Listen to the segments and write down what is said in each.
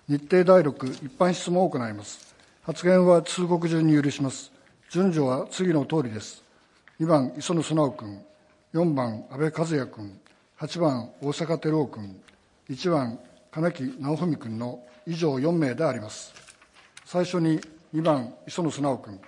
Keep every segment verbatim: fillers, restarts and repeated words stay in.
日程だいろく一般質問を行います。発言は通告順に許します。順序は次のとおりです。にばん、磯野素直君、よんばん、安倍和也君、はちばん、大坂照夫君、いちばん、金木直文君の以上よんめいであります。最初ににばん、磯野素直君。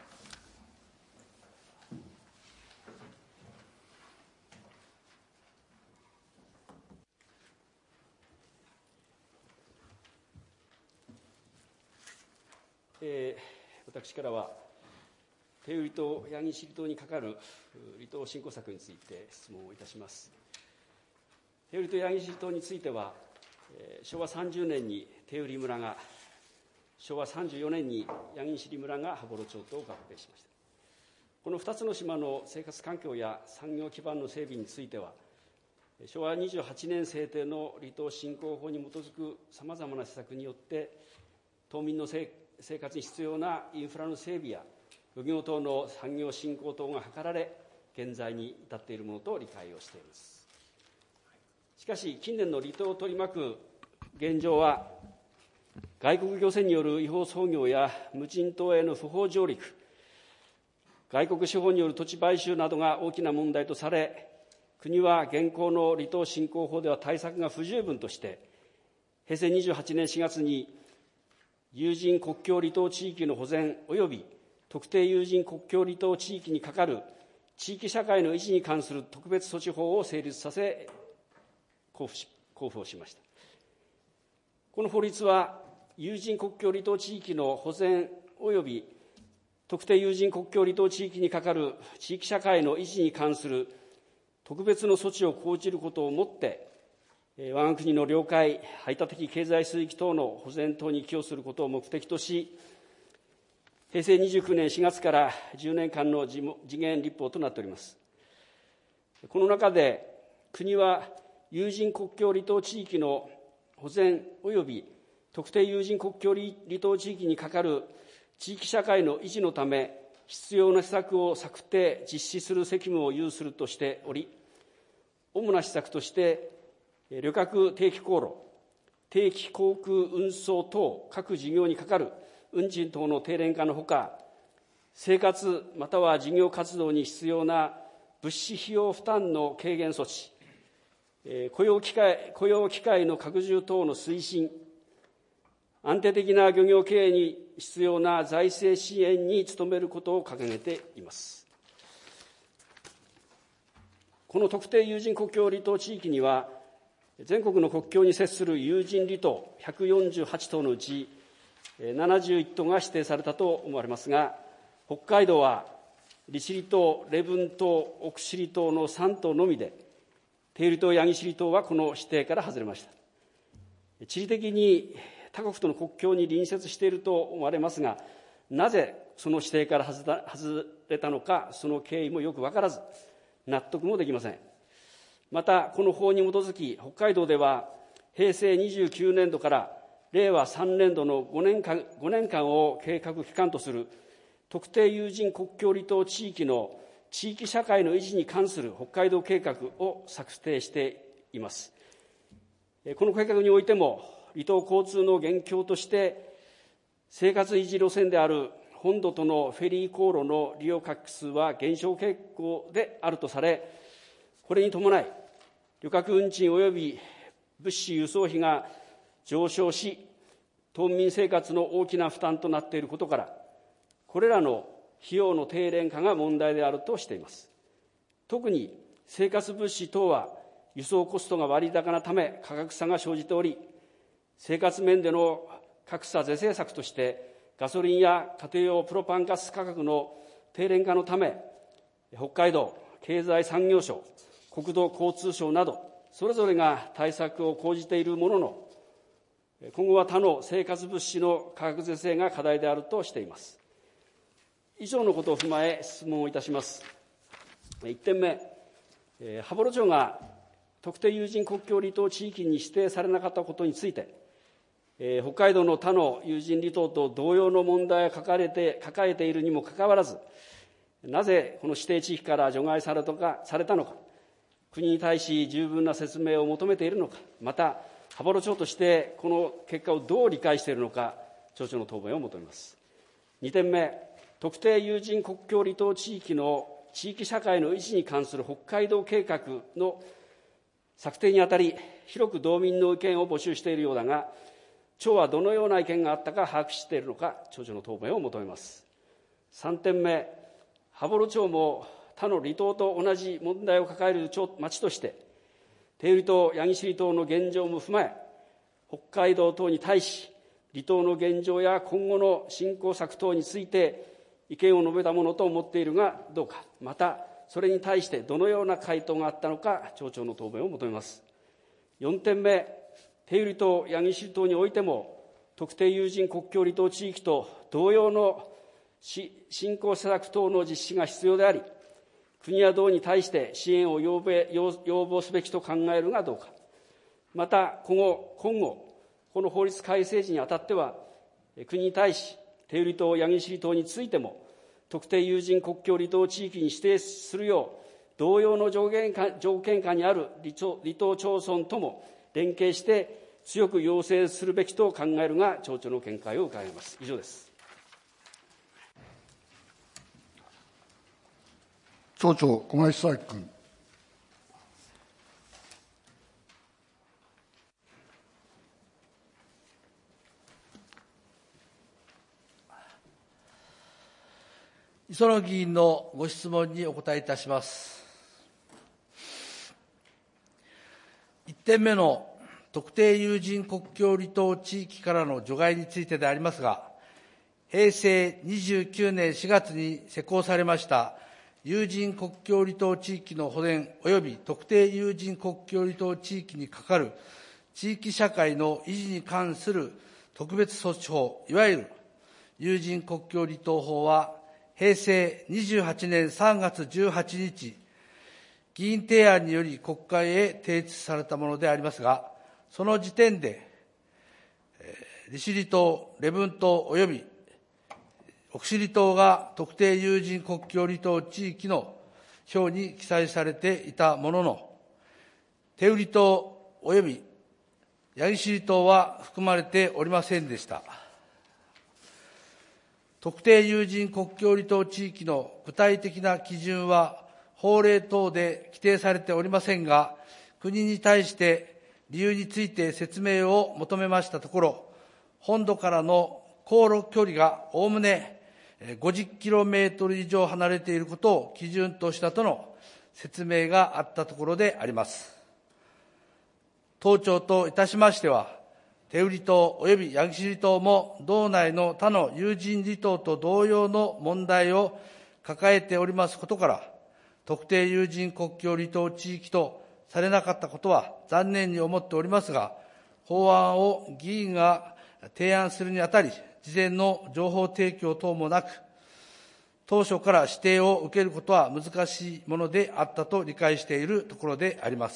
えー、私からは、手売島、八木尻島にかかる離島振興策について質問をいたします。手売島、八木尻島については、えー、しょうわさんじゅうねんに手売村が、しょうわさんじゅうよねんに八木尻村が羽幌町と合併しました。このふたつの島の生活環境や産業基盤の整備については、しょうわにじゅうはちねん制定の離島振興法に基づくさまざまな施策によって、島民の生生活に必要なインフラの整備や漁業等の産業振興等が図られ、現在に至っているものと理解をしています。しかし、近年の離島を取り巻く現状は、外国漁船による違法操業や無人島への不法上陸、外国資本による土地買収などが大きな問題とされ、国は現行の離島振興法では対策が不十分として、へいせいにじゅうはちねんしがつに有人国境離島地域の保全及び特定有人国境離島地域にかかる地域社会の維持に関する特別措置法を成立させ、交付し、交付をしました。この法律は、有人国境離島地域の保全及び特定有人国境離島地域にかかる地域社会の維持に関する特別の措置を講じることをもって、我が国の領海、排他的経済水域等の保全等に寄与することを目的とし、へいせいにじゅうきゅうねんしがつからじゅうねんかんの次元立法となっております。この中で、国は有人国境離島地域の保全及び特定有人国境離島地域にかかる地域社会の維持のため、必要な施策を策定、実施する責務を有するとしており、主な施策として、旅客定期航路、定期航空運送等各事業にかかる運賃等の低廉化のほか、生活または事業活動に必要な物資費用負担の軽減措置、雇用機会、雇用機会の拡充等の推進、安定的な漁業経営に必要な財政支援に努めることを掲げています。この特定有人国境離島地域には、全国の国境に接する有人離島ひゃくよんじゅうはちとうのうちななじゅういちとうが指定されたと思われますが、北海道は利尻島、礼文島、奥尻島のさんとうのみで、手売島、八木尻島はこの指定から外れました。地理的に他国との国境に隣接していると思われますが、なぜその指定から外れたのか、その経緯もよく分からず、納得もできません。また、この法に基づき、北海道では、へいせいにじゅうきゅうねんどかられいわさんねんどのごねんかん、ごねんかんを計画期間とする特定有人国境離島地域の地域社会の維持に関する北海道計画を策定しています。この計画においても、離島交通の元凶として、生活維持路線である本土とのフェリー航路の利用客数は減少傾向であるとされ、これに伴い、旅客運賃及び物資輸送費が上昇し、島民生活の大きな負担となっていることから、これらの費用の低廉化が問題であるとしています。特に生活物資等は輸送コストが割高なため価格差が生じており、生活面での格差是正策として、ガソリンや家庭用プロパンガス価格の低廉化のため、北海道経済産業省、国土交通省など、それぞれが対策を講じているものの、今後は他の生活物資の価格是正が課題であるとしています。以上のことを踏まえ質問をいたします。いってんめ、羽幌町が特定有人国境離島地域に指定されなかったことについて、北海道の他の有人離島と同様の問題を抱えて、抱えているにもかかわらず、なぜこの指定地域から除外されたか、されたのか、国に対し十分な説明を求めているのか、また、 羽幌町としてこの結果をどう理解しているのか、町長の答弁を求めます。にてんめ、特定有人国境離島地域の地域社会の維持に関する北海道計画の策定にあたり、広く道民の意見を募集しているようだが、町はどのような意見があったか把握しているのか、町長の答弁を求めます。さんてんめ、羽幌町も他の離島と同じ問題を抱える町として、天売島、八木尻島の現状も踏まえ、北海道等に対し、離島の現状や今後の振興策等について意見を述べたものと思っているがどうか、またそれに対してどのような回答があったのか、町長の答弁を求めます。よんてんめ、天売島、八木尻島においても、特定有人国境離島地域と同様の振興施策等の実施が必要であり、国や道に対して支援を要望すべきと考えるがどうか、また今後、今後この法律改正時にあたっては、国に対し、天売島、八木尻島についても、特定有人国境離島地域に指定するよう、同様の条件下条件下にある離島、離島町村とも連携して強く要請するべきと考えるが、町長の見解を伺います。以上です。 町長、小林佐伯君。 磯野議員のご質問にお答えいたします。いってんめの特定有人国境離島地域からの除外についてでありますが、へいせいにじゅうきゅうねんしがつに施行されました有人国境離島地域の保全及び特定有人国境離島地域に係る地域社会の維持に関する特別措置法、いわゆる有人国境離島法は、へいせいにじゅうはちねんさんがつじゅうはちにち、議員提案により国会へ提出されたものでありますが、その時点で、利尻島、礼文島及び奥尻島が特定有人国境離島地域の表に記載されていたものの、天売島及び八木尻島は含まれておりませんでした。特定有人国境離島地域の具体的な基準は法令等で規定されておりませんが、国に対して理由について説明を求めましたところ、本土からの航路距離がおおむねごじゅっキロメートル以上離れていることを基準としたとの説明があったところであります。当庁といたしましては、天売島及び八木尻島も道内の他の有人離島と同様の問題を抱えておりますことから、特定有人国境離島地域とされなかったことは残念に思っておりますが、法案を議員が提案するにあたり、事前の情報提供等もなく、当初から指定を受けることは難しいものであったと理解しているところであります。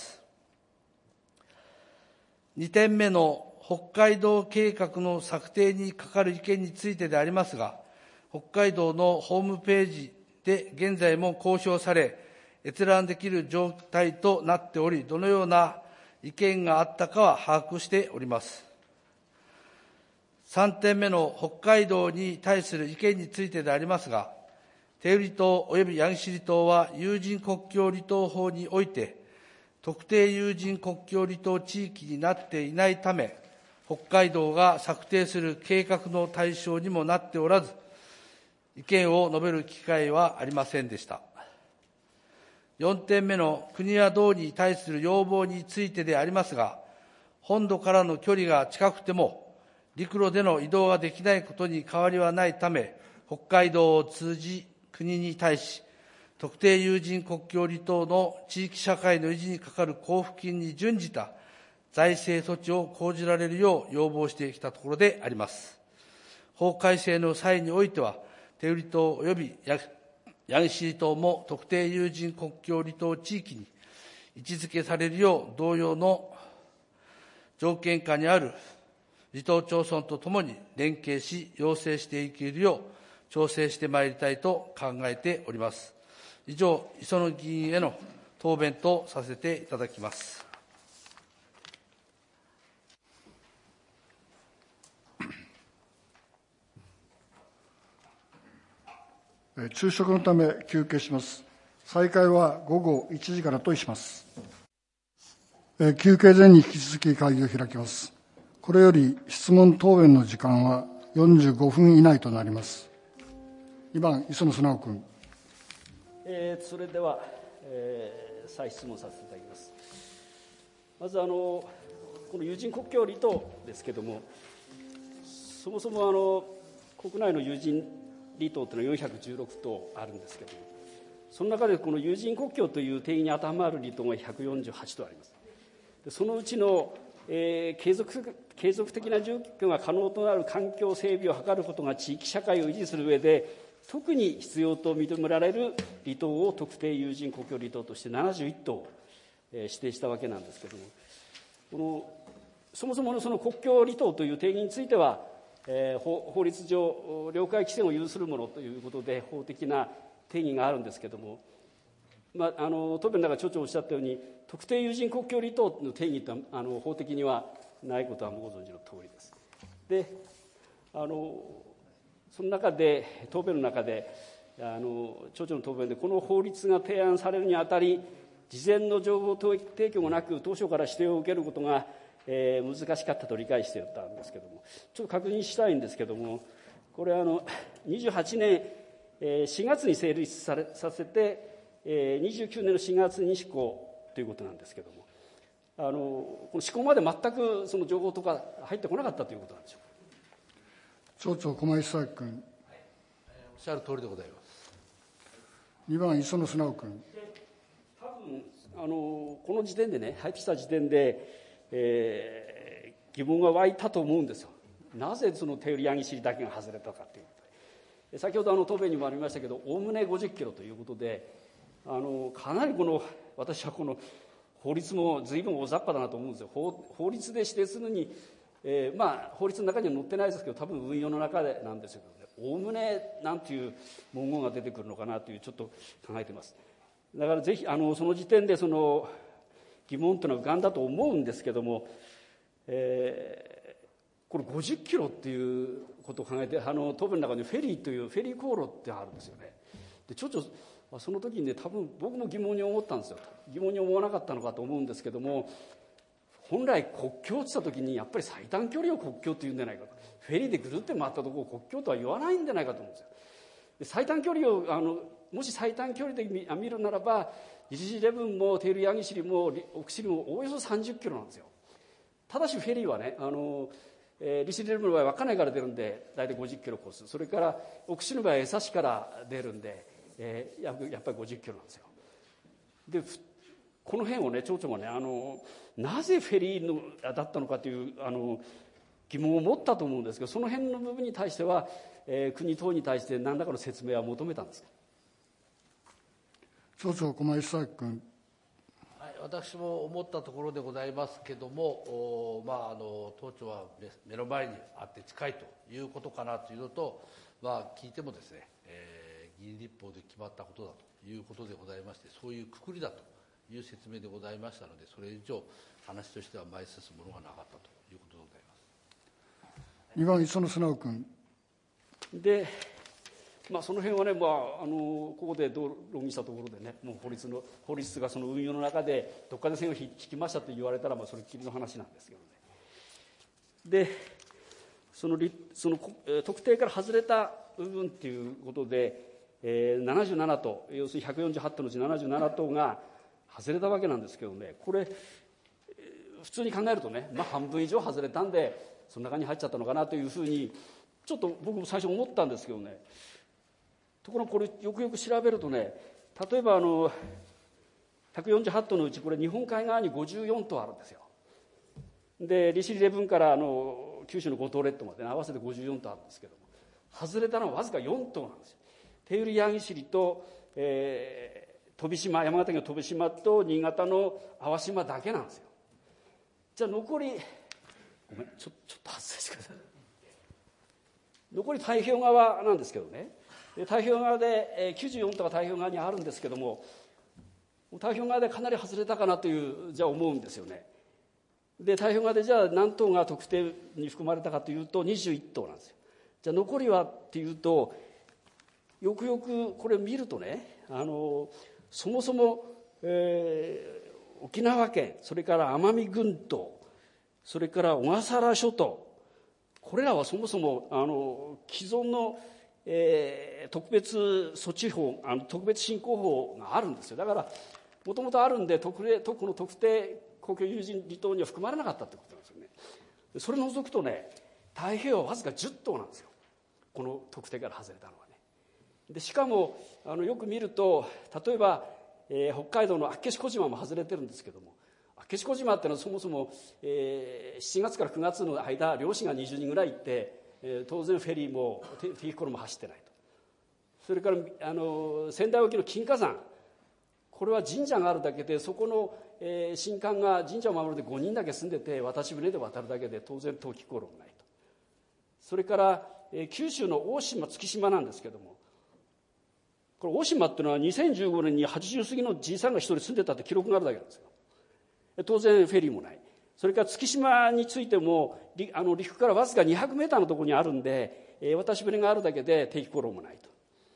にてんめの北海道計画の策定にかかる意見についてでありますが、北海道のホームページで現在も公表され、閲覧できる状態となっており、どのような意見があったかは把握しております。さんてんめの北海道に対する意見についてでありますが、天売島及び八木尻島は有人国境離島法において、特定有人国境離島地域になっていないため、北海道が策定する計画の対象にもなっておらず、意見を述べる機会はありませんでした。よんてんめの国や道に対する要望についてでありますが、本土からの距離が近くても、陸路での移動ができないことに変わりはないため、北海道を通じ国に対し、特定有人国境離島の地域社会の維持にかかる交付金に準じた財政措置を講じられるよう要望してきたところであります。法改正の際においては、天売島及び八木尻島も特定有人国境離島地域に位置づけされるよう同様の条件下にある離島町村とともに連携し、要請していけるよう調整してまいりたいと考えております。以上、磯野議員への答弁とさせていただきます。 昼食のため休憩します。再開は午後いちじからとします。休憩前に引き続き会議を開きます。これより質問答弁の時間はよんじゅうごふん以内となります。にばん、磯野素直君。 えー、それでは、えー、再質問させていただきます。まずあのこの有人国境離島ですけれども、そもそもあの国内の有人離島というのはよんひゃくじゅうろくとうあるんですけれども、その中でこの有人国境という定義に当てはまる離島がひゃくよんじゅうはちとうあります。でそのうちの、えー、継続継続的な住居が可能となる環境整備を図ることが地域社会を維持する上で特に必要と認められる離島を特定有人国境離島としてななじゅういっとう、えー、指定したわけなんですけれども、このそもそものその国境離島という定義については、えー、法, 法律上領海規制を有するものということで法的な定義があるんですけれども、まあ、あの答弁の中で町長おっしゃったように特定有人国境離島の定義とはあの法的にはないことはご存知の通りです。であのその中で答弁の中であの町長の答弁でこの法律が提案されるにあたり事前の情報提供もなく当初から指定を受けることが、えー、難しかったと理解していたんですけれども、ちょっと確認したいんですけれども、これあのにじゅうはちねんしがつに成立されさせてにじゅうきゅうねんのしがつに施行ということなんですけれども、あのこの施行まで全くその情報とか入ってこなかったということなんでしょうか。 町長、駒井久明君。 おっしゃる通りでございます。 にばん、磯野素直君。 多分あのこの時点でね、入ってきた時点で、えー、疑問が湧いたと思うんですよ。なぜその手売りヤギ尻だけが外れたかということで、先ほどあの答弁にもありましたけど、おおむねごじゅっキロということで、あのかなりこの私はこの法律も随分大雑把だなと思うんですよ。 法, 法律で指定するに、えー、まあ法律の中には載ってないですけど、多分運用の中でなんですけどね、おおむねなんていう文言が出てくるのかなというちょっと考えています。だからぜひあのその時点でその疑問というのは浮かんだと思うんですけども、えー、これごじゅっキロっていうことを考えて、あの答弁の中にフェリーというフェリー航路ってあるんですよね。でちょっとその時にね、多分僕も疑問に思ったんですよ。疑問に思わなかったのかと思うんですけども、本来国境って言った時にやっぱり最短距離を国境って言うんじゃないかと、フェリーでぐるって回ったところを国境とは言わないんじゃないかと思うんですよ。で最短距離をあのもし最短距離で 見, 見るならば、リシレブンもテールヤギシリも奥尻もおおよそさんじゅっキロなんですよ。ただしフェリーはね、あの、えー、リシレブンの場合は稚内から出るんで大体ごじゅっキロコース、それから奥尻の場合は江差から出るんで、えー、や, やっぱりごじゅっキロなんですよ。でこの辺をね、町長がね、あのなぜフェリーのだったのかというあの疑問を持ったと思うんですけど、その辺の部分に対しては、えー、国等に対して何らかの説明は求めたんですか。 町長、駒井久明君。 はい、私も思ったところでございますけれども、まあ、あの当庁は目の前にあって近いということかなというのと、まあ、聞いてもですね、えー、議員立法で決まったことだということでございまして、そういうくくりだという説明でございましたので、それ以上話としては前に進むものがなかったということでございます。 にばん、磯野素直君。 でまあ、その辺はね、まあ、あのここで論議したところでね、もう法律の法律がその運用の中でどっかで線を引きましたと言われたら、まあ、それっきりの話なんですけどね。でそのその特定から外れた部分っていうことで、えー、ななじゅうななとう、要するにひゃくよんじゅうはちとうのうちななじゅうななとうが外れたわけなんですけどね、これ普通に考えるとね、まあ、半分以上外れたんでその中に入っちゃったのかなというふうにちょっと僕も最初思ったんですけどね。ところがこれよくよく調べるとね、例えばあのひゃくよんじゅうはちとうのうちこれ日本海側にごじゅうよんとうあるんですよ。で利尻レブンからあの九州の五島列島まで、ね、合わせてごじゅうよんとうあるんですけども、外れたのはわずかよんとうなんですよ。手売ヤギ尻と、えー、飛島、山形県の飛島と新潟の粟島だけなんですよ。じゃあ残りごめんちょちょっと発生してください。残り太平洋側なんですけどね、太平洋側できゅうじゅうよんとうが太平洋側にあるんですけども、太平洋側でかなり外れたかなというじゃあ思うんですよね。で太平洋側でじゃあ何頭が特定に含まれたかというとにじゅういっとうなんですよ。じゃあ残りはっていうとよくよくこれ見るとね、あのそもそも、えー、沖縄県、それから奄美群島、それから小笠原諸島、これらはそもそもあの既存の、えー、特別措置法、あの特別振興法があるんですよ。だからもともとあるんで、特例この特定公共有人離島には含まれなかったってことなんですよね。それを除くとね、太平洋はわずかじゅっ島なんですよ、この特定から外れたのはね。でしかもあのよく見ると、例えば、えー、北海道の厚岸小島も外れてるんですけども、厚岸小島っていうのはそもそも、えー、しちがつからくがつの間、漁師がにじゅうにんぐらい行って、えー、当然フェリーもティーコロも走ってないと。それからあの仙台沖の金華山、これは神社があるだけで、そこの、えー、神官が神社を守るでごにんだけ住んでて、渡し船で渡るだけで当然冬季航路もないと。それから、えー、九州の大島月島なんですけども、これ大島っていうのはにせんじゅうごねんにはちじゅう過ぎのじいさんが一人住んでたって記録があるだけなんですよ。当然フェリーもない。それから月島についてもあの陸からわずかにひゃくメーターのところにあるんで、えー、渡し船があるだけで定期航路もないと。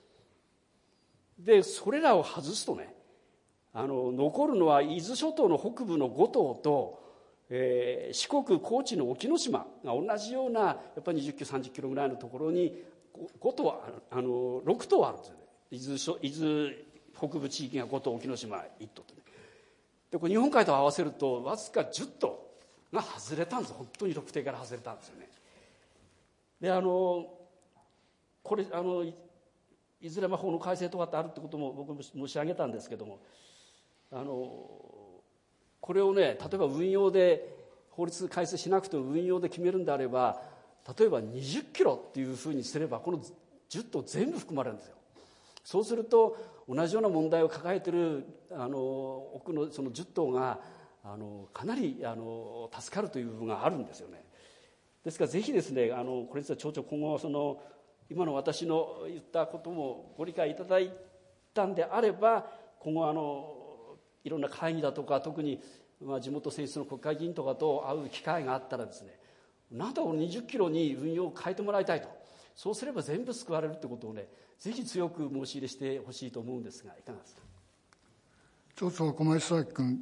でそれらを外すとね、あの残るのは伊豆諸島の北部のご島と、えー、四国高知の沖ノ島が同じようなやっぱりにじゅっキロさんじゅっキロぐらいのところにご島あのろく島あるんですよね。伊豆諸伊豆北部地域がご島、沖ノ島いち島とね。でこれ日本海と合わせるとわずかじゅっ島が外れたんです。本当に特定から外れたんですよね。であのこれあのいずれも法の改正とかってあるってことも僕も申し上げたんですけども、あのこれをね、例えば運用で法律改正しなくても運用で決めるんであれば、例えばにじゅっキロっていうふうにすればこのじゅっ島全部含まれるんですよ。そうすると同じような問題を抱えているあの奥のそのじゅっ島があのかなりあの助かるという部分があるんですよね。ですからぜひですね、あのこれ実は町長今後はその今の私の言ったこともご理解いただいたんであれば、今後あのいろんな会議だとか、特にまあ地元選出の国会議員とかと会う機会があったらですね、なんとかこのにじゅっキロに運用を変えてもらいたいと。そうすれば全部救われるってことをね、ぜひ強く申し入れしてほしいと思うんですが、いかがですか。 町長、駒石崎君。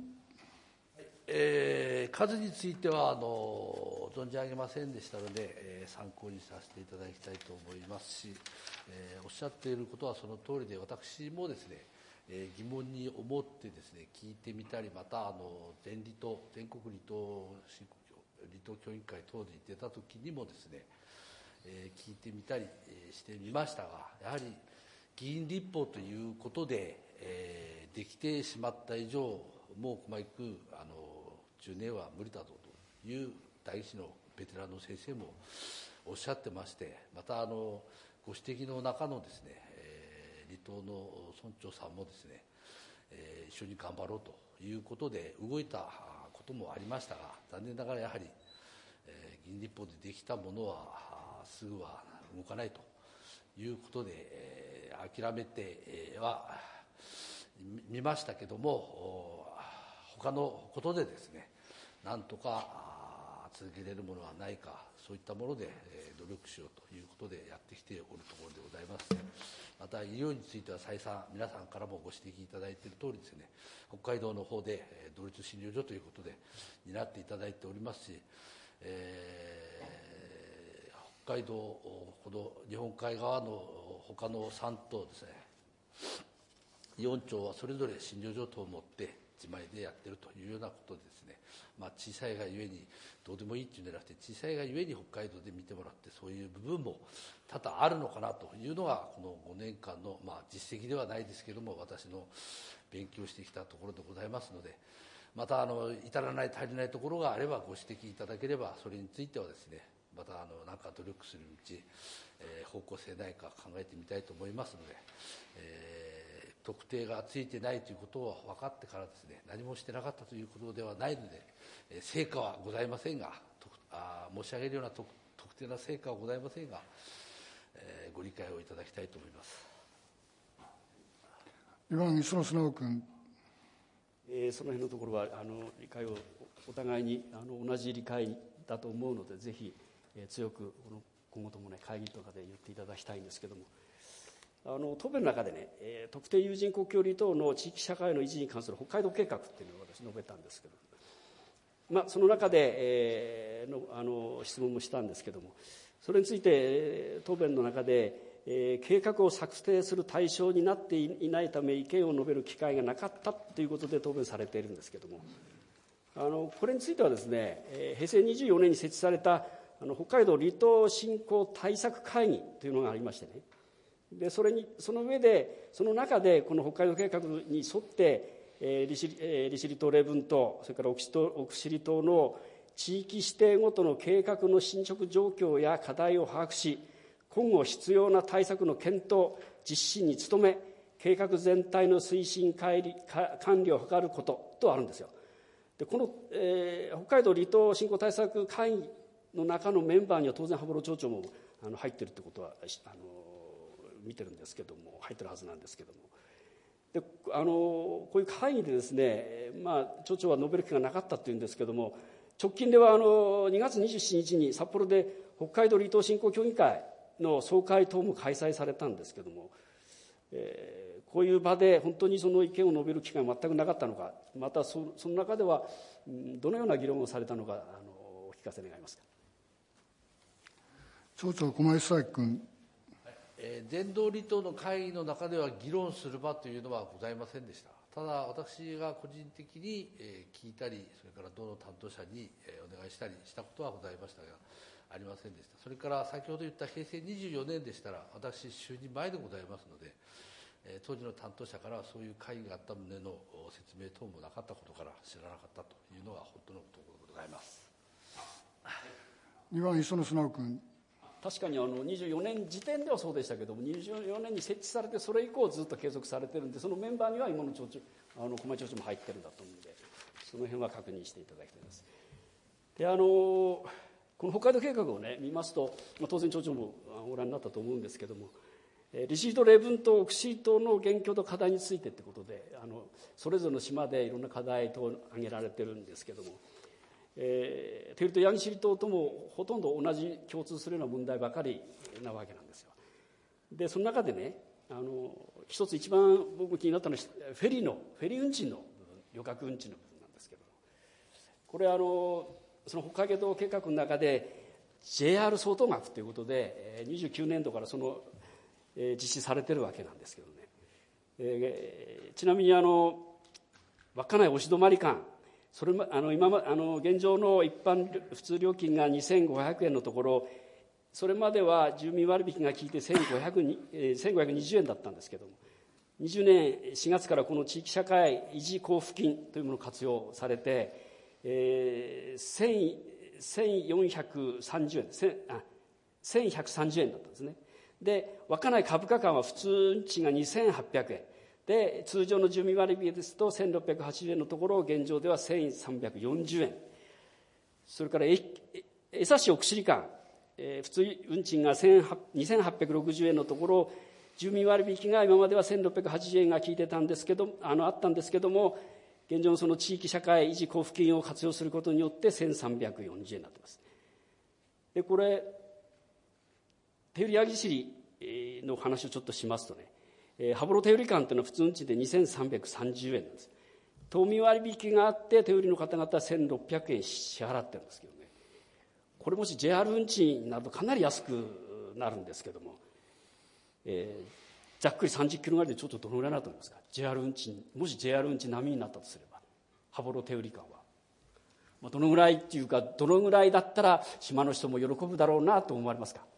えー、数についてはあの存じ上げませんでしたので、えー、参考にさせていただきたいと思いますし、えー、おっしゃっていることはその通りで、私もですね、えー、疑問に思ってですね聞いてみたり、またあの全離島全国離島振興離島協議会等に出た時にもですね、えー、聞いてみたり、えー、してみましたが、やはり議員立法ということで、えー、できてしまった以上、もう駒井区あのじゅうねんは無理だという大師のベテランの先生もおっしゃってまして、またあのご指摘の中のですね、えー、離島の村長さんもですね、えー、一緒に頑張ろうということで動いたこともありましたが、残念ながらやはり、えー、議員立法でできたものはすぐは動かないということで、えー、諦めては見ましたけども、他のことでですね、なんとか続けれるものはないか、そういったもので努力しようということでやってきておるところでございます。また医療については再三皆さんからもご指摘いただいている通りですね、北海道の方で同立診療所ということで担っていただいておりますし、えー、北海道この日本海側の他のさん島ですね、よん町はそれぞれ診療所等を持って自前でやってるというようなことですね、まあ、小さいがゆえにどうでもいいっていうんじゃなくて、小さいがゆえに北海道で見てもらって、そういう部分も多々あるのかなというのがこのごねんかんの、まあ、実績ではないですけれども、私の勉強してきたところでございますので、またあの至らない足りないところがあればご指摘いただければ、それについてはですね、またあの何か努力する道、えー、方向性ないか考えてみたいと思いますので、えー特定がついてないということを分かってからですね、何もしてなかったということではないので、えー、成果はございませんが、あ申し上げるような特定な成果はございませんが、えー、ご理解をいただきたいと思います。 にばん磯野直君。 えー、その辺のところはあの理解をお互いにあの同じ理解だと思うので、ぜひ、えー、強くこの今後ともね会議とかで言っていただきたいんですけども、 あの答弁の中でね、えー、特定有人国境離島の地域社会の維持に関する北海道計画っていうのを私述べたんですけど、まあ、その中で、えー、のあの質問もしたんですけども、それについて答弁の中で、えー、計画を策定する対象になっていないため意見を述べる機会がなかったということで答弁されているんですけども、あのこれについてはですね、えー、平成にじゅうよねんに設置されたあの北海道離島振興対策会議というのがありましてね、でそれにその上でその中でこの北海道計画に沿って、えー、利尻、えー、利尻島礼文島、それから奥尻島の地域指定ごとの計画の進捗状況や課題を把握し、今後必要な対策の検討実施に努め、計画全体の推進管理管理を図ることとあるんですよ。でこの、えー、北海道離島振興対策会議の中のメンバーには当然羽幌町長もあの入っているということはあの見てるんですけども、入ってるはずなんですけども、であのこういう会議でですね、まあ、町長は述べる気がなかったというんですけども、直近ではあのにがつにじゅうしちにちに札幌で北海道離島振興協議会の総会等も開催されたんですけども、えー、こういう場で本当にその意見を述べる機会は全くなかったのか、また そ, その中ではどのような議論をされたのか、あのお聞かせ願いますか。 町長、駒井久君。 えー、伝道離島の会議の中では議論する場というのはございませんでした。ただ私が個人的に、えー、聞いたり、それから道の担当者に、えー、お願いしたりしたことはございましたが、ありませんでした。それから先ほど言った平成にじゅうよねんでしたら、私就任前でございますので、えー、当時の担当者からそういう会議があった旨の説明等もなかったことから知らなかったというのが本当のところでございます。 にばん磯野素直君。 確かにあのにじゅうよねん時点ではそうでしたけども、にじゅうよねんに設置されてそれ以降ずっと継続されているんで、そのメンバーには今の町長、あの駒井町長も入ってるんだと思うので、その辺は確認していただきたいです。であのこの北海道計画をね見ますと、まあ、当然町長もご覧になったと思うんですけども、えー、利尻島礼文島奥尻島の現況と課題についてということで、あのそれぞれの島でいろんな課題と挙げられてるんですけども、えー、テウリとヤギシリ島ともほとんど同じ共通するような問題ばかりなわけなんですよ。でその中でね、あの一つ一番僕気になったのはフェリーのフェリー運賃の部分、旅客運賃の部分なんですけど、これあのその北海道計画の中で ジェイアール 相当額ということでにじゅうきゅうねんどからその、えー、実施されてるわけなんですけどね、えー、ちなみにあの稚内押し止まり間、それあの今まあの現状の一般普通料金がにせんごひゃくえんのところ、それまでは住民割引が効いてせんごひゃくにじゅうえんだったんですけども、にじゅうねんしがつからこの地域社会維持交付金というものを活用されて、えー、せんよんひゃくさんじゅうえん、あせんひゃくさんじゅうえんだったんですね。で稚内株価間は普通運賃がにせんはっぴゃくえんで、通常の住民割引ですとせんろっぴゃくはちじゅうえんのところ、現状ではせんさんびゃくよんじゅうえん。それから江差奥尻間、えー、普通運賃がにせんはっぴゃくろくじゅうえんのところ、住民割引が今まではせんろっぴゃくはちじゅうえんが効いてたんですけど、あのあったんですけども、現状のその地域社会維持交付金を活用することによってせんさんびゃくよんじゅうえんになっています。でこれ手売りヤギシリの話をちょっとしますとね、えー、羽幌手売り間というのは普通運賃でにせんさんびゃくさんじゅうえんなんです。島民割引があって手売りの方々はせんろっぴゃくえん支払ってるんですけどね、これもし ジェイアール 運賃になるとかなり安くなるんですけども、えー、ざっくりさんじゅっキロぐらいでちょっとどのぐらいになると思いますか。 ジェイアール 運賃、もし ジェイアール 運賃並みになったとすれば羽幌手売り間は、まあ、どのぐらいっていうか、どのぐらいだったら島の人も喜ぶだろうなと思われますか。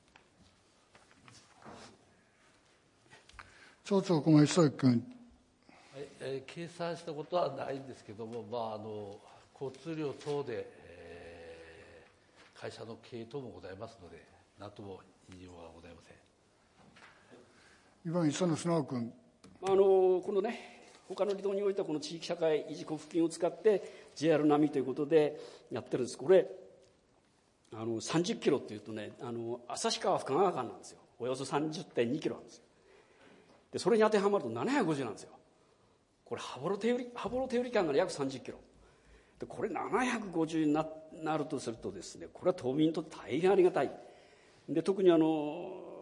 町長、駒井久君。 はいえー、計算したことはないんですけども、まあ、あの交通量等で、えー、会社の経営等もございますので、何とも言いようがございません。 にばん磯野素直君。 あのこのね、他の離島においてはこの地域社会維持交付金を使って ジェイアール 並みということでやってるんです。これあのさんじゅっキロっていうとね、あの旭川深川間なんですよ。およそ さんじゅってんにキロなんですよ。でそれに当てはまるとななひゃくごじゅうなんですよ。これ羽幌手売り羽幌手売り間が約さんじゅっキロで、これななひゃくごじゅうに な, なるとするとですね、これは島民にとって大変ありがたい。で特にあの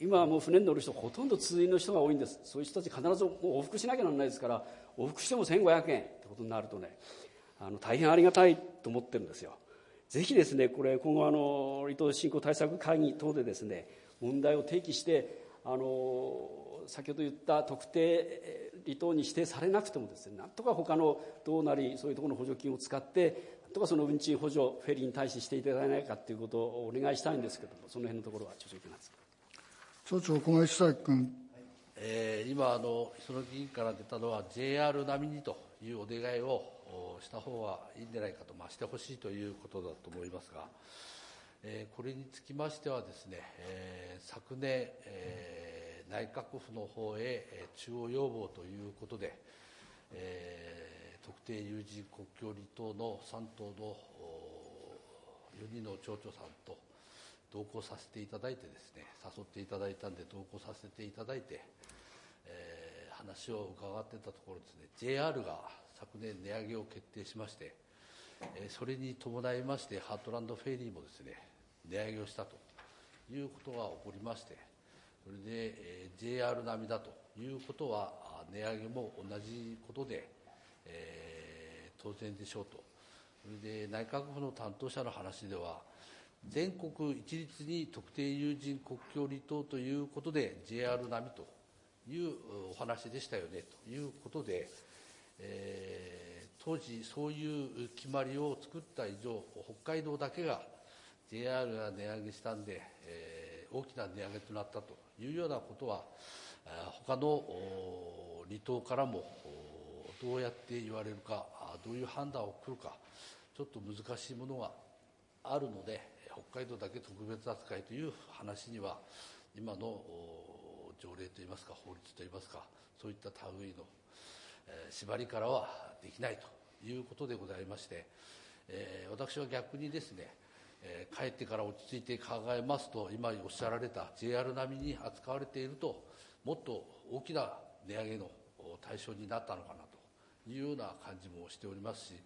今はもう船に乗る人ほとんど通院の人が多いんです。そういう人たち必ずもう往復しなきゃならないですから、往復してもせんごひゃくえんってことになるとね、あの大変ありがたいと思ってるんですよ。ぜひですね、これ今後あの離島振興対策会議等でですね、問題を提起して、あの先ほど言った特定離島に指定されなくてもですね、なんとか他の道なりそういうところの補助金を使ってなんとかその運賃補助フェリーに対してしていただけないかということをお願いしたいんですけども、その辺のところはちょっといかがですか。 町長、小林久君。 えー、今あの、磯野議員から出たのは ジェイアール 並みにというお願いをした方がいいんじゃないかと、まあ、してほしいということだと思いますが、えー、これにつきましてはですね、えー、昨年、えー、内閣府の方へ、えー、中央要望ということで、えー、特定有人国境離島のさん島のよにんの町長さんと同行させていただいてですね、誘っていただいたんで同行させていただいて、えー、話を伺ってたところですね、 ジェイアール が昨年値上げを決定しまして、えー、それに伴いましてハートランドフェリーもですね値上げをしたということが起こりまして、それで、えー、ジェイアール 並みだということは値上げも同じことで、えー、当然でしょうと。それで内閣府の担当者の話では、全国一律に特定有人国境離島ということで ジェイアール 並みというお話でしたよねということで、えー、当時そういう決まりを作った以上、北海道だけが ジェイアール が値上げしたんで、えー、大きな値上げとなったというようなことは、他の離島からもどうやって言われるか、どういう判断を来るか、ちょっと難しいものがあるので、北海道だけ特別扱いという話には今の条例といいますか法律といいますか、そういった類の、えー、縛りからはできないということでございまして、えー、私は逆にですね、えー、帰ってから落ち着いて考えますと、今おっしゃられた ジェイアール 並みに扱われていると、もっと大きな値上げの対象になったのかなというような感じもしておりますし、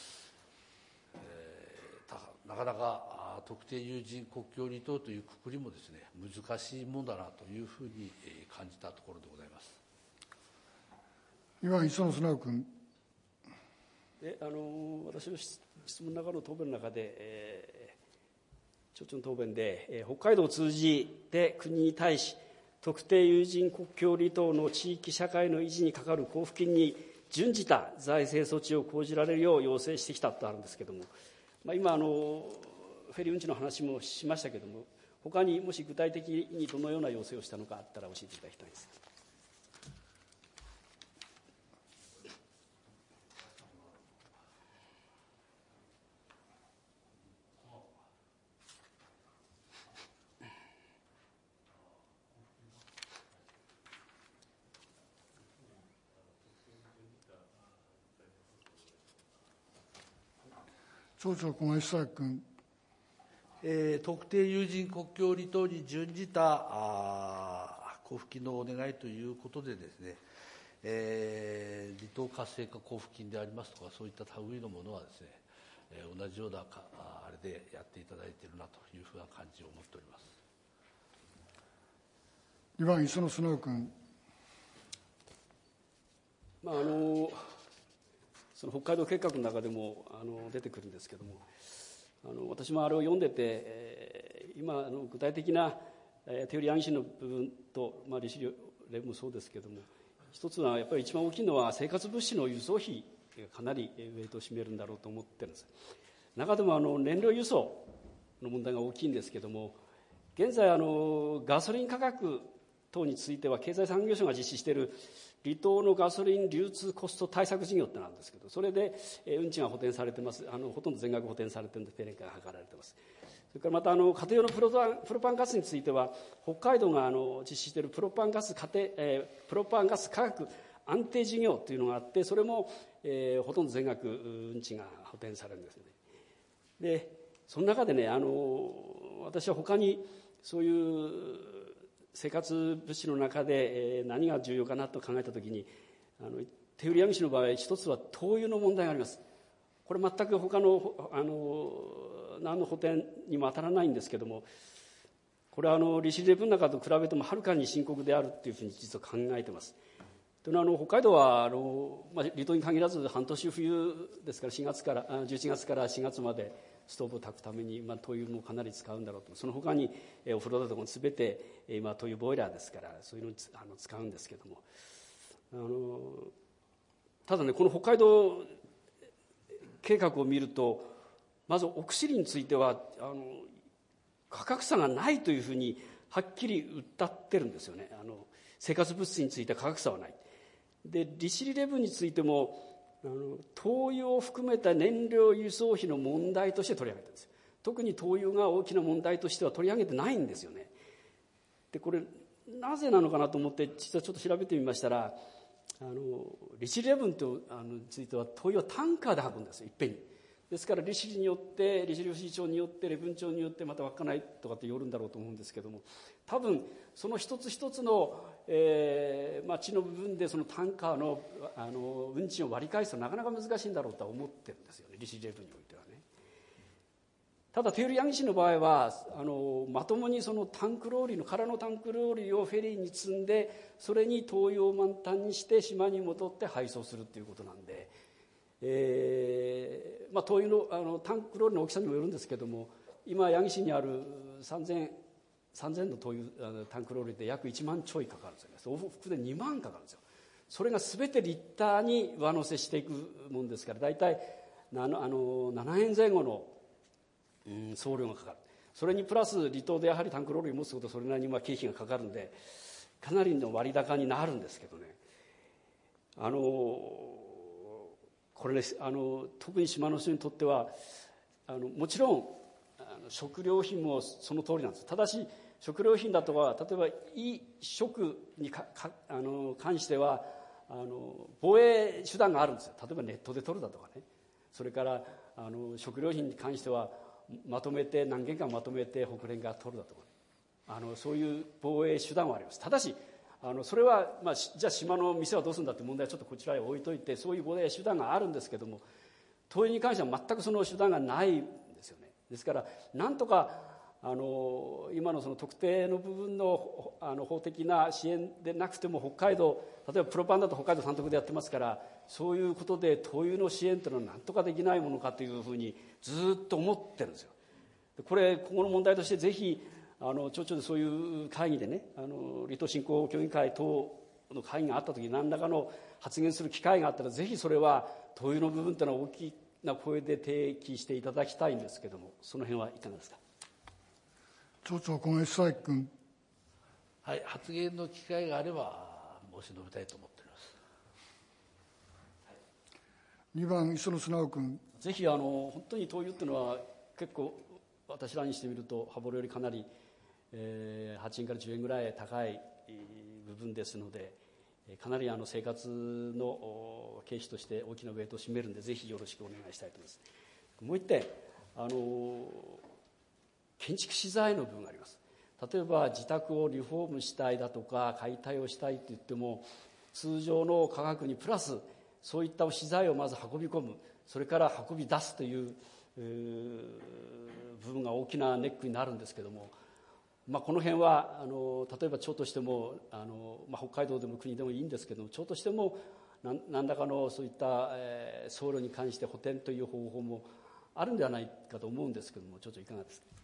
えー、なかなか特定有人国境離島というくくりもですね難しいものだなというふうに感じたところでございます。 今、磯野素直君。 であの私の質問の中の答弁の中で、えー、町長の答弁で、えー、北海道を通じて国に対し特定有人国境離島の地域社会の維持にかかる交付金に準じた財政措置を講じられるよう要請してきたとあるんですけれども、まあ、今あのフェリー運賃の話もしましたけれども、他にもし具体的にどのような要請をしたのかあったら教えていただきたいです。 町長、小林久君。 えー、特定有人国境離島に準じたあ交付金のお願いということでですね、えー、離島活性化交付金でありますとか、そういった類のものはですね、えー、同じようなかあれでやっていただいているなというふうな感じを持っております。 にばん、磯野素直君。 まああのその北海道計画の中でもあの出てくるんですけれども、あの私もあれを読んでて、えー、今あの具体的な、えー、手売り安心の部分と、まあ、利子例もそうですけれども、一つはやっぱり一番大きいのは生活物資の輸送費がかなりウェイトを占めるんだろうと思ってるんです。中でもあの燃料輸送の問題が大きいんですけれども、現在あのガソリン価格等については経済産業省が実施している離島のガソリン流通コスト対策事業ってなんですけど、それで運賃が補填されてます。あのほとんど全額補填されているので低廉化が図られています。それからまたあの家庭用のプロパンプロパンガスについては、北海道があの実施しているプロパンガス家庭、えー、プロパンガス価格安定事業というのがあって、それも、えー、ほとんど全額運賃が補填されるんですね。でその中でね、あの私は他にそういう生活物資の中で何が重要かなと考えたときに、あの手売り網市の場合、一つは灯油の問題があります。これ全く他のあの何の補填にも当たらないんですけども、 これはあの利尻分中と比べてもはるかに深刻であるというふうに実は考えています。というのはあの北海道はあの、まあ、離島に限らず半年冬ですからしがつからじゅういちがつからしがつまでストーブを焚くために、まあ、灯油もかなり使うんだろうと。その他にえお風呂だとかも全て、えまあ、灯油ボイラーですからそういうのにあの使うんですけども、あのただねこの北海道計画を見るとまずお薬についてはあの価格差がないというふうにはっきり謳ってるんですよね。あの生活物資については価格差はない。で利尻レブンについてもあの灯油を含めた燃料輸送費の問題として取り上げてるんです。特に灯油が大きな問題としては取り上げてないんですよね。でこれなぜなのかなと思って実はちょっと調べてみましたら、あの利尻レブンとあのについては灯油はタンカーで運ぶんですよ、いっぺんに。ですから利尻によって利尻市長によって礼文町によってまた稚内とかって寄るんだろうと思うんですけども、多分その一つ一つの、えーまあ、地の部分でそのタンカーの、あの運賃を割り返すとなかなか難しいんだろうとは思ってるんですよね、利尻レブンにおいてはね。ただテールヤンギ市の場合はあのまともにそのタンクローリーの空のタンクローリーをフェリーに積んでそれに灯油を満タンにして島に戻って配送するということなんで、えーまあ、灯油 の, あのタンクローリーの大きさにもよるんですけども、今八木市にあるさんぜんの灯油あのタンクローリーで約いちまんちょいかかるんですよね。往復でにまんかかるんですよ。それが全てリッターに上乗せしていくもんですから、大体あのあのななえんぜん後の、うん、送料がかかる。それにプラス離島でやはりタンクローリーを持つことそれなりにまあ経費がかかるんでかなりの割高になるんですけどね、あのこれね、あの特に島の人にとってはあのもちろんあの食料品もその通りなんです。ただし食料品だとは例えば衣食にかかあの関してはあの防衛手段があるんですよ。例えばネットで取るだとかね、それからあの食料品に関してはまとめて何件かまとめて北連が取るだとか、ね、あのそういう防衛手段はあります。ただしあのそれは、まあ、じゃあ島の店はどうするんだという問題はちょっとこちらへ置いといて、そういう防衛手段があるんですけども、灯油に関しては全くその手段がないんですよね。ですからなんとかあの今のその特定の部分 の, あの法的な支援でなくても北海道、例えばプロパンだと北海道単独でやってますから、そういうことで灯油の支援というのはなんとかできないものかというふうにずっと思ってるんですよ。これ今後の問題としてぜひあの町長でそういう会議でね、あの離島振興協議会等の会議があった時何らかの発言する機会があったらぜひそれは灯油の部分というのは大きな声で提起していただきたいんですけども、その辺はいかがですか。 町長小林佐伯君。 はい、発言の機会があれば申し述べたいと思っております。 にばん磯野素直君。 ぜひあの本当に灯油っていうのは結構私らにしてみると羽幌よりかなり、えー、はちえんからじゅうえんぐらい高い部分ですので、かなりあの生活の経費として大きなウェイトを占めるのでぜひよろしくお願いしたいと思います。もう一点、あの建築資材の部分があります。例えば自宅をリフォームしたいだとか解体をしたいと言っても通常の価格にプラスそういった資材をまず運び込む、それから運び出すという部分が大きなネックになるんですけども、まあ、この辺はあの例えば町としてもあの、まあ、北海道でも国でもいいんですけども、町としても何何らかのそういった、えー、送料に関して補填という方法もあるんではないかと思うんですけども、町長いかがですか。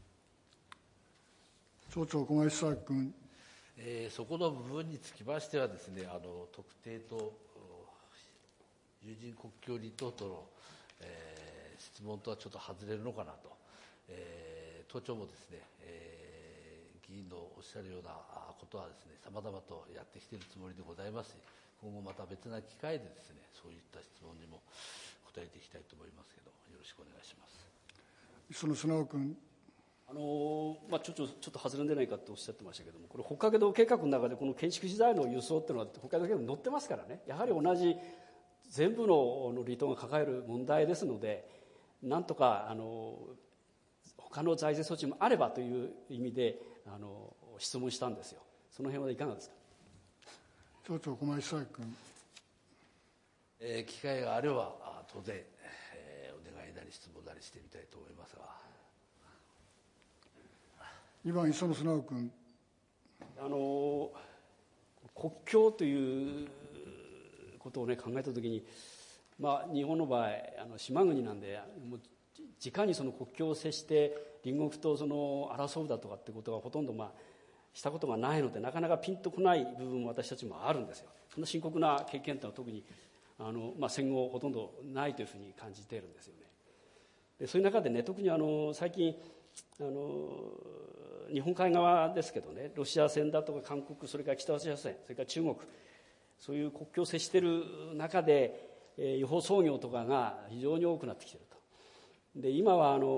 町長小林佐伯君。 えー、そこの部分につきましてはですね、あの特定と有人国境離島との、えー、質問とはちょっと外れるのかなと、えー、都庁もですね、えー、議員のおっしゃるようなことはですね、さまざまとやってきているつもりでございますし、今後また別な機会でですね、そういった質問にも答えていきたいと思いますけど、よろしくお願いします。 磯野素直君。 あのまあ、町長ちょっと外れんでないかとおっしゃってましたけども、これ北海道計画の中でこの建築資材の輸送っていうのは北海道計画に載ってますからね、やはり同じ全部の離島が抱える問題ですので、なんとかあの他の財政措置もあればという意味であの質問したんですよ。その辺はいかがですか。 町長小林佐伯君。 えー、機会があれば当然、えー、お願いなり質問なりしてみたいと思いますが。 にばん、磯野素直君。 あの国境ということを、ね、考えたときに、まあ、日本の場合あの島国なんで、もう直にその国境を接して隣国とその争うだとかってことがほとんど、まあ、したことがないので、なかなかピンとこない部分も私たちもあるんですよ。そんな深刻な経験というのは特にあの、まあ、戦後ほとんどないというふうに感じているんですよね。でそういう中でね、特にあの最近あの日本海側ですけどね、ロシア船だとか韓国、それから北朝鮮、それから中国、そういう国境を接している中で、えー、違法操業とかが非常に多くなってきていると。で今はあの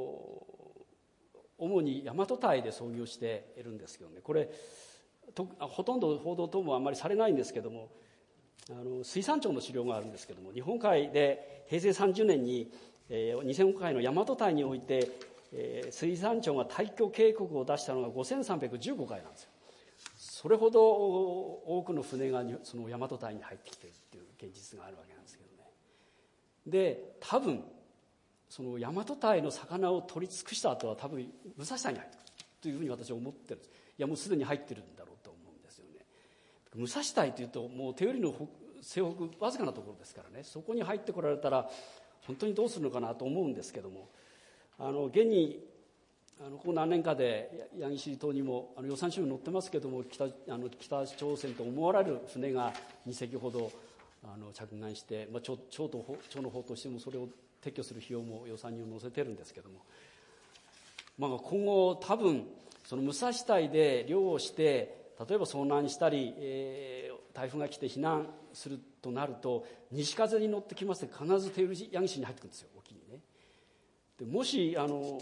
主に大和堆で操業しているんですけどね、これとほとんど報道等もあんまりされないんですけども、あの水産庁の資料があるんですけども、日本海で平成さんじゅうねんに、えー、にせんおかいの大和堆において、えー、水産庁が退去警告を出したのがごせんさんびゃくじゅうごかいなんですよ。それほど多くの船がその大和堆に入ってきているという現実があるわけなんですけどね。で多分その大和堆の魚を取り尽くした後は多分武蔵谷に入ってくるというふうに私は思ってるんです。いやもうすでに入ってるんだろうと思うんですよね。武蔵谷というともう手寄りの西北わずかなところですからね、そこに入ってこられたら本当にどうするのかなと思うんですけども、あの現にあのここ何年かで八木尻島にもあの予算書に載ってますけども、 北, あの北朝鮮と思われる船がに隻ほどあの着岸して、まあ、町, 町, と町の方としてもそれを撤去する費用も予算に載せてるんですけども、まあ、今後多分その武蔵堆で漁をして例えば遭難したり、えー、台風が来て避難するとなると西風に乗ってきますと必ず手売り八木市に入ってくるんですよ、沖にね。でもしあの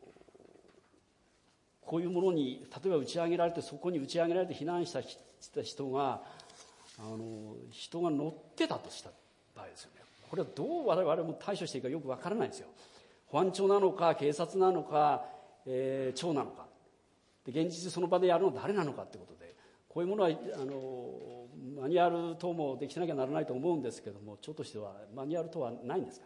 こういうものに例えば打ち上げられて、そこに打ち上げられて避難した人があの人が乗ってたとした場合ですよね、これはどう我々も対処していいかよくわからないんですよ。保安庁なのか警察なのか、えー、庁なのかで、現実その場でやるのは誰なのかということで、こういうものはあのマニュアル等もできてなきゃならないと思うんですけども、庁としてはマニュアル等はないんですか。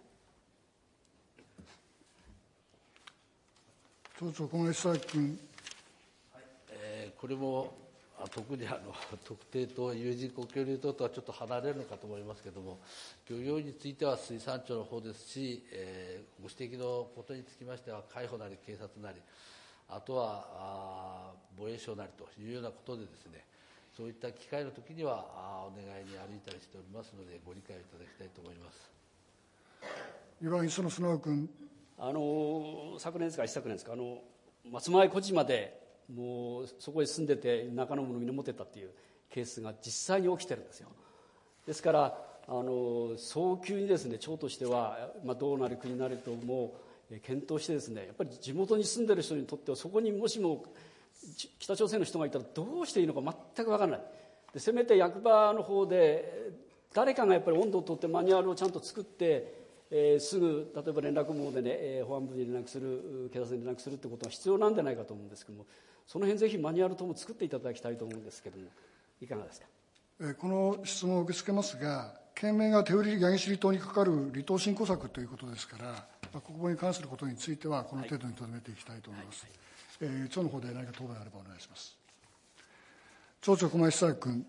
町長小林佐伯君。 えー、これも特にあの特定と有人国境流等とはちょっと離れるのかと思いますけれども、漁業については水産庁の方ですし、えー、ご指摘のことにつきましては海保なり警察なり、あとはあ防衛省なりというようなことでですね、そういった機会の時にはあお願いに歩いたりしておりますので、ご理解をいただきたいと思います。 にばん、磯野素直君。 あの昨年ですか一昨年ですか、あの松前小島でもうそこへ住んでて中のものを身に持ってたっていうケースが実際に起きてるんですよ。ですからあの早急にですね、町としては、まあ、道なり国なりとも検討してですね、やっぱり地元に住んでる人にとってはそこにもしも北朝鮮の人がいたらどうしていいのか全く分からない。でせめて役場の方で誰かがやっぱり温度をとってマニュアルをちゃんと作って、えー、すぐ例えば連絡網でね、えー、保安部に連絡する、警察に連絡するってことが必要なんじゃないかと思うんですけども、その辺ぜひマニュアル等も作っていただきたいと思うんですけども、いかがですか。 えー、この質問を受け付けますが、県名が手売り八木尻島にかかる離島振興策ということですから、まあ、ここに関することについてはこの程度にとどめていきたいと思います。はいはいはい、えー、町の方で何か答弁あればお願いします。町長小林佐伯君。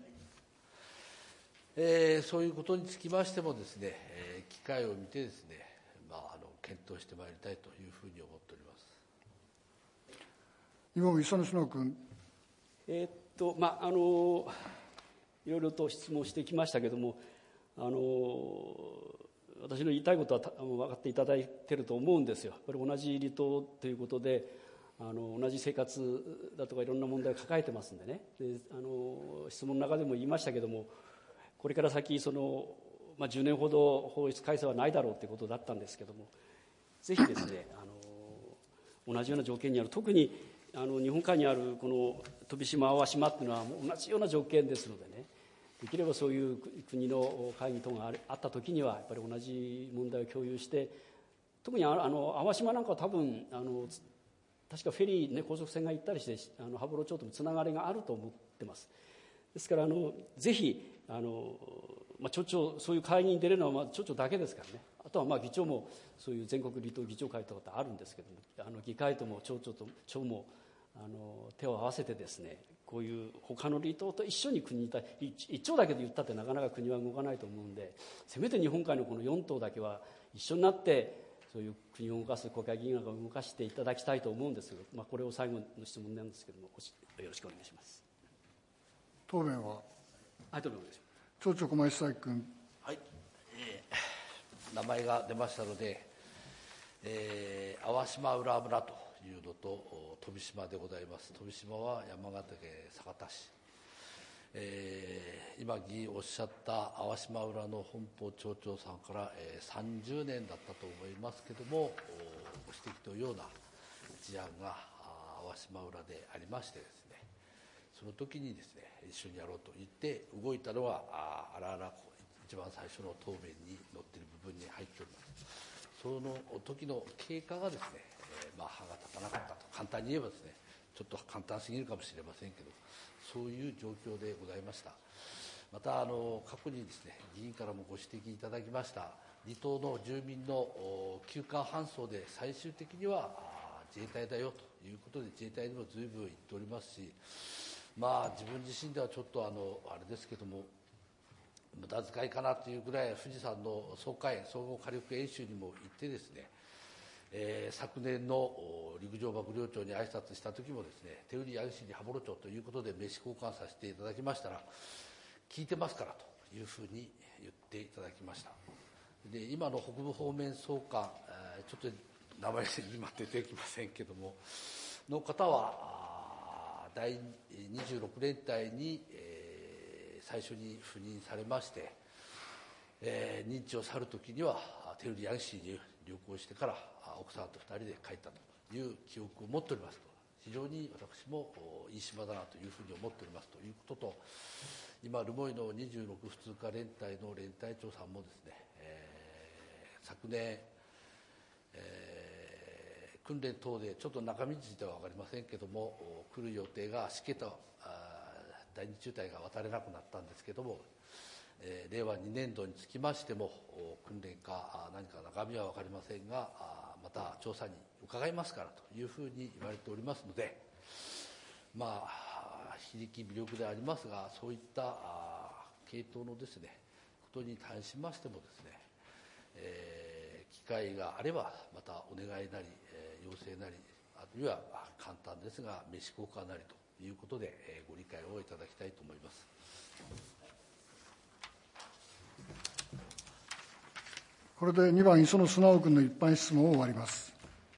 えー、そういうことにつきましてもですね、えー、機会を見てですね、まあ、あの検討してまいりたいというふうに思っております。 にばん、磯野素直君。 えー、っとまああのいろいろと質問してきましたけれども、あの私の言いたいことは分かっていただいていると思うんですよ。やっぱり同じ離島ということで、あの同じ生活だとかいろんな問題を抱えてますんでね。であの質問の中でも言いましたけども、これから先その、まあ、じゅうねんほど法律改正はないだろうということだったんですけども、ぜひですね、あの同じような条件にある、特にあの日本海にあるこの飛島淡島っていうのは同じような条件ですのでね、できればそういう国の会議等があったときにはやっぱり同じ問題を共有して、特にあの淡島なんかは多分あの確かフェリー、ね、高速船が行ったりして、あの羽幌町ともつながりがあると思ってます。ですからあのぜひあの、まあ、町長そういう会議に出れるのはまあ町長だけですからね。あとはまあ議長もそういう全国離島議長会とかってあるんですけども、あの議会とも町長と町もあの手を合わせてですね、こういう他の離島と一緒に国にいたい一丁だけで言ったってなかなか国は動かないと思うんで、せめて日本海のこのよん島だけは一緒になってそういう国を動かす国会議員が動かしていただきたいと思うんですけど、まあ、これを最後の質問なんですけども、よろしくお願いします。 答弁ははい、答弁お願いします。 町長駒石崎君。 はい、えー、名前が出ましたので、えー、淡島浦村というのと飛島でございます。飛島は山形県酒田市、えー、今議員おっしゃった淡島浦の本邦町長さんから、えー、さんじゅうねんだったと思いますけども、ご指摘のような事案が淡島浦でありましてですね、その時にですね、一緒にやろうと言って動いたのはあらあら一番最初の答弁に載っている部分に入っております。その時の経過がですね、えー、まあ歯が立たなかったと簡単に言えばですね、ちょっと簡単すぎるかもしれませんけど、そういう状況でございました。またあの過去にですね、議員からもご指摘いただきました離島の住民の急患搬送で最終的には自衛隊だよということで自衛隊にも随分言っておりますし、まあ自分自身ではちょっとあのあれですけども、無駄遣いかなというぐらい富士山の総会総合火力演習にも行ってですね、えー、昨年の陸上幕僚長に挨拶した時もですね、手売り八木市に羽幌町ということで名刺交換させていただきましたら、聞いてますからというふうに言っていただきました。で今の北部方面総監、えー、ちょっと名前今出てきませんけどもの方はだいにじゅうろく連隊に、えー、最初に赴任されまして、えー、認知を去る時には手売り八木市に旅行してから奥さんとふたりで帰ったという記憶を持っておりますと、非常に私もいい島だなというふうに思っておりますということと、今留萌のにじゅうろく普通科連隊の連隊長さんもですね、えー、昨年、えー、訓練等でちょっと中身については分かりませんけども来る予定がしけただいに中隊が渡れなくなったんですけども、えー、令和に年度につきましても訓練か何か中身は分かりませんがまた調査に伺いますからというふうに言われておりますので、まあ非力微力でありますが、そういった系統のですねことに対しましてもですね、えー、機会があればまたお願いなり、えー、要請なり、あるいは簡単ですが名刺交換なりということで、えー、ご理解をいただきたいと思います。 これでにばん磯野素直君の一般質問を終わります。